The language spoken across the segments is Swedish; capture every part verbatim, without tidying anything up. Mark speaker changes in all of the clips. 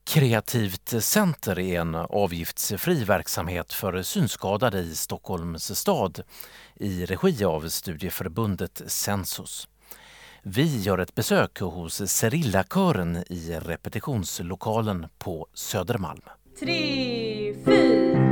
Speaker 1: Kreativt center är en avgiftsfri verksamhet för synskadade i Stockholms stad i regi av studieförbundet Sensus. Vi gör ett besök hos Serillakören i repetitionslokalen på Södermalm.
Speaker 2: Tre, fyra.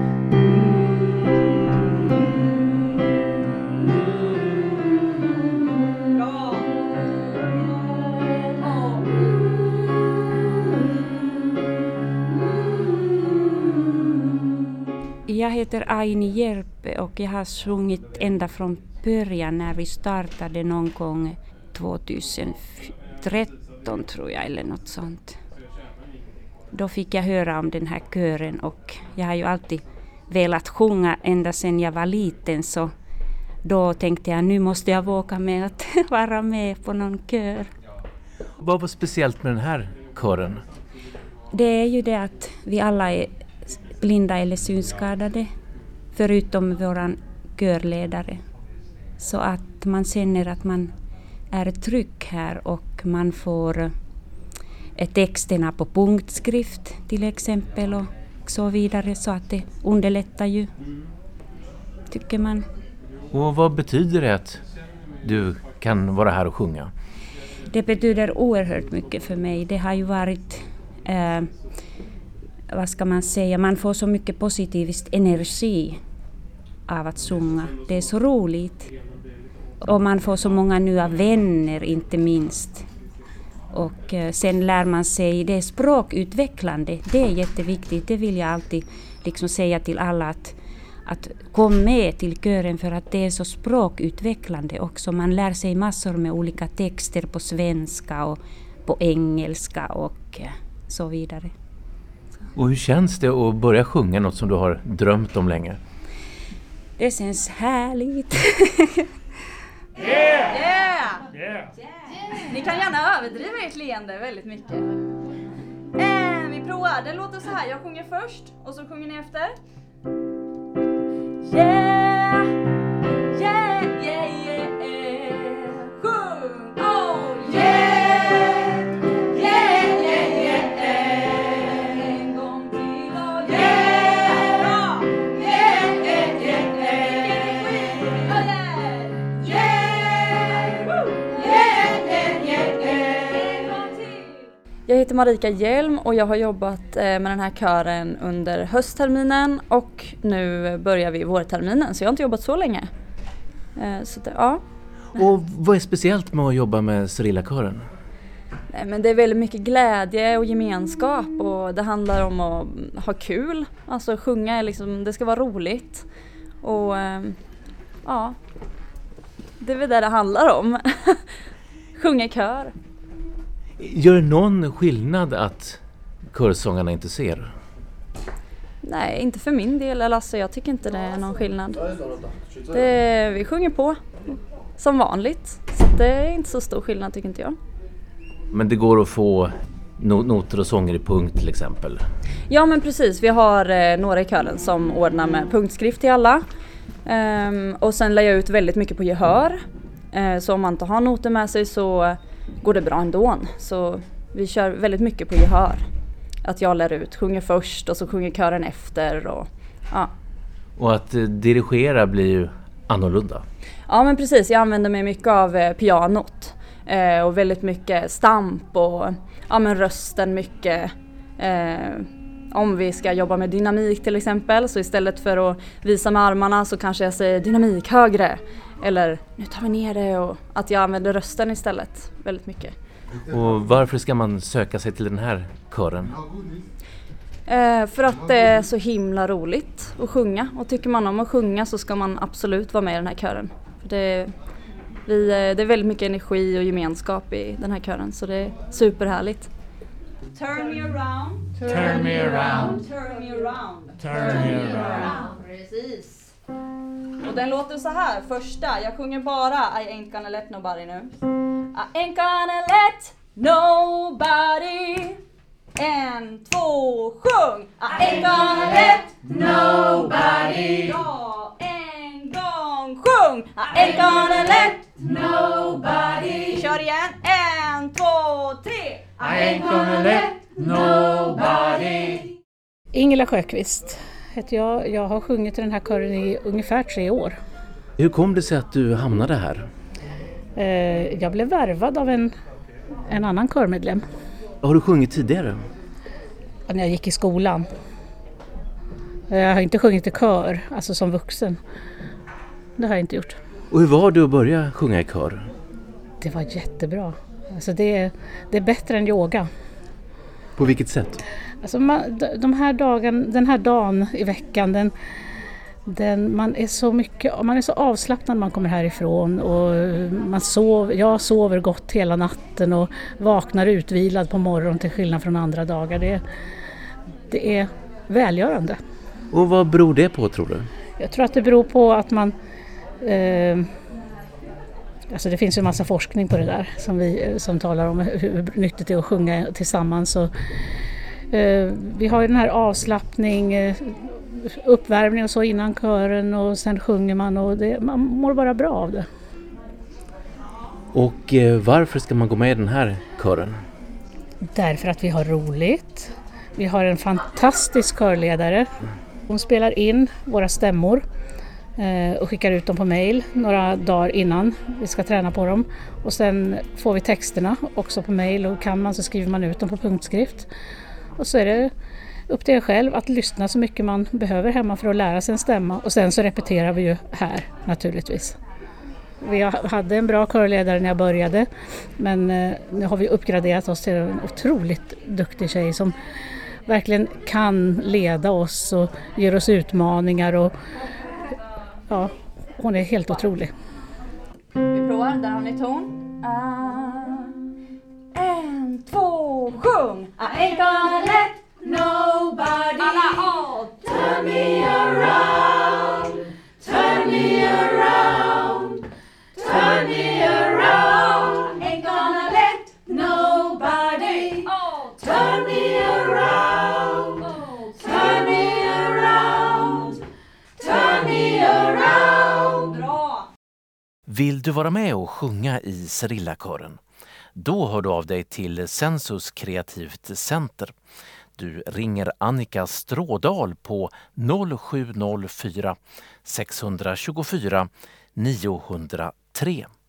Speaker 3: Jag heter Aini Järpe och jag har sjungit ända från början när vi startade någon gång tjugohundratretton tror jag eller något sånt. Då fick jag höra om den här kören och jag har ju alltid velat sjunga ända sedan jag var liten, så då tänkte jag nu måste jag våga med att vara med på någon kör.
Speaker 1: Vad var speciellt med den här kören?
Speaker 3: Det är ju det att vi alla är blinda eller synskadade, förutom våran körledare. Så att man känner att man är trygg här och man får texterna på punktskrift till exempel och så vidare, så att det underlättar ju, tycker man.
Speaker 1: Och vad betyder det att du kan vara här och sjunga?
Speaker 3: Det betyder oerhört mycket för mig. Det har ju varit eh, vad ska man säga, man får så mycket positiv energi av att sjunga. Det är så roligt. Och man får så många nya vänner inte minst. Och eh, sen lär man sig, det är språkutvecklande. Det är jätteviktigt. Det vill jag alltid liksom säga till alla, att, att kom med till kören för att det är så språkutvecklande också. Man lär sig massor med olika texter på svenska och på engelska och eh, så vidare.
Speaker 1: Och hur känns det att börja sjunga något som du har drömt om länge?
Speaker 3: Det känns härligt.
Speaker 2: Yeah! Yeah! Yeah! Ni kan gärna överdriva ert leende väldigt mycket. Eh, vi provar. Den låter så här. Jag sjunger först och så sjunger ni efter. Yeah! Yeah, yeah, yeah. Sjung! Oh, yeah! Yeah, yeah, yeah. En gång till och yeah! Bra! Yeah, yeah, yeah, yeah. Oh, yeah! Yeah! Woo! Yeah, yeah, yeah, yeah. En gång till.
Speaker 4: Jag heter Marika Hjelm och jag har jobbat med den här kören under höstterminen och nu börjar vi vårterminen, så jag har inte jobbat så länge. Så det, ja.
Speaker 1: Och vad är speciellt med att jobba med Serillakören?
Speaker 4: Nej, men det är väldigt mycket glädje och gemenskap och det handlar om att ha kul. Alltså sjunga är liksom, det ska vara roligt. Och ja, det är väl det det handlar om. Sjunga i kör.
Speaker 1: Gör det någon skillnad att körsångarna inte ser?
Speaker 4: Nej, inte för min del. Alltså, jag tycker inte det är någon skillnad. Det, vi sjunger på som vanligt. Så det är inte så stor skillnad, tycker inte jag.
Speaker 1: Men det går att få noter och sånger i punkt till exempel?
Speaker 4: Ja, men precis. Vi har eh, några i kören som ordnar med punktskrift till alla. Ehm, och sen lär jag ut väldigt mycket på gehör. Ehm, så om man inte har noter med sig så går det bra ändå. Så vi kör väldigt mycket på gehör. Att jag lär ut, sjunger först och så sjunger kören efter. Och, ja.
Speaker 1: och att eh, dirigera blir ju annorlunda.
Speaker 4: Ja, men precis. Jag använder mig mycket av eh, pianot. Eh, och väldigt mycket stamp och ja, men rösten mycket. Eh, om vi ska jobba med dynamik till exempel, så istället för att visa med armarna så kanske jag säger dynamik högre. Eller nu tar vi ner det, och att jag använder rösten istället väldigt mycket.
Speaker 1: Och varför ska man söka sig till den här kören?
Speaker 4: Eh, för att det är så himla roligt att sjunga. Och tycker man om att sjunga så ska man absolut vara med i den här kören. För det, vi, det är väldigt mycket energi och gemenskap i den här kören, så det är superhärligt.
Speaker 2: Turn me around.
Speaker 5: Turn me around.
Speaker 2: Turn me around.
Speaker 5: Turn me around.
Speaker 2: Precis. Och den låter så här. Första, jag sjunger bara I ain't gonna let nobody nu. I ain't gonna let nobody. En, två, sjung. I ain't gonna let nobody. Ja, en gång, sjung. I ain't gonna let nobody. Vi kör igen. En, två, tre.
Speaker 5: I ain't gonna let nobody.
Speaker 6: Ingela Sjöqvist heter jag. Jag har sjungit i den här kören i ungefär tre år.
Speaker 1: Hur kom det sig att du hamnade här?
Speaker 6: Eh, jag blev värvad av en, en annan körmedlem.
Speaker 1: Har du sjungit tidigare?
Speaker 6: När jag gick i skolan. Jag har inte sjungit i kör, alltså som vuxen. Det har jag inte gjort.
Speaker 1: Och hur var det att börja sjunga i kör?
Speaker 6: Det var jättebra. Alltså det, är, det är bättre än yoga.
Speaker 1: På vilket sätt?
Speaker 6: Alltså man, de här dagen, den här dagen i veckan, den, den, man, är så mycket, man är så avslappnad när man kommer härifrån. Och man sov, jag sover gott hela natten och vaknar utvilad på morgonen till skillnad från andra dagar. Det, det är välgörande.
Speaker 1: Och vad beror det på, tror du?
Speaker 6: Jag tror att det beror på att man... Eh, alltså det finns ju en massa forskning på det där som, vi, som talar om hur nyttigt det är att sjunga tillsammans. Och, eh, vi har ju den här avslappning, eh, uppvärmning och så innan kören och sen sjunger man och det, man mår bara bra av det.
Speaker 1: Och eh, varför ska man gå med i den här kören?
Speaker 6: Därför att vi har roligt. Vi har en fantastisk körledare. Hon spelar in våra stämmor och skickar ut dem på mejl några dagar innan vi ska träna på dem. Och sen får vi texterna också på mejl och kan man så skriver man ut dem på punktskrift. Och så är det upp till er själv att lyssna så mycket man behöver hemma för att lära sig en stämma. Och sen så repeterar vi ju här naturligtvis. Vi hade en bra körledare när jag började, men nu har vi uppgraderat oss till en otroligt duktig tjej som verkligen kan leda oss och ger oss utmaningar och ja, hon är helt otrolig.
Speaker 2: Vi provar, där har ni ton. Ah, en, två, sjung! I ain't gonna let nobody Alla, turn me around, turn me around, turn me around. Ain't gonna let nobody turn me around, turn me around, turn me around. Bra!
Speaker 1: Vill du vara med och sjunga i Cerillakören? Då hör du av dig till Sensus Kreativt Center. Du ringer Annika Strådal på noll sju noll fyra sex två fyra nio noll tre.